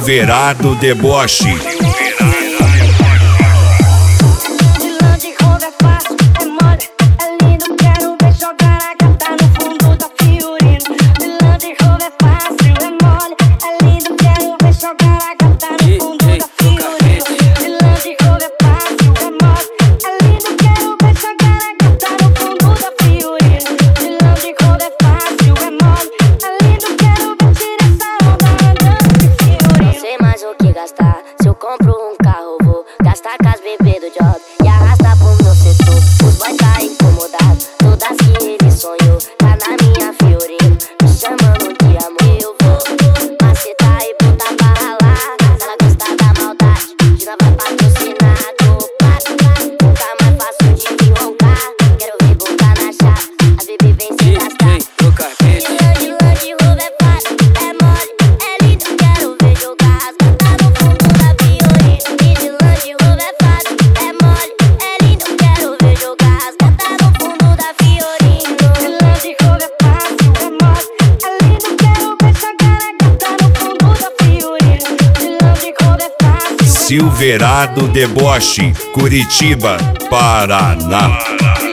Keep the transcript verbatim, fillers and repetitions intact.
Silverado Deboche. Se eu compro um carro, vou gastar com as bebês do job e arrastar pro meu setor. Os boys tá incomodado, todas que ele sonhou. Tá na minha Fiorino, me chamando de amor. Eu vou macetar e botar pra ralar. Se ela gostar da maldade, Gina vai patrocinar. Tô pago, nunca mais faço de me roncar. Quero ver botar na chave, as bebês vem se gastar. De longe, roubo é fácil, é mole, é lindo. Quero ver jogar as gatas no fundo da Fiorino. E de longe, roubo é fácil, é mole, é lindo. Quero ver jogar as gatas no fundo da Fiorino. De longe, roubo é fácil, é mole, é lindo. Quero ver jogar a gata no fundo da Fiorino. De longe, roubo é fácil. Silverado Deboche, Curitiba, Paraná.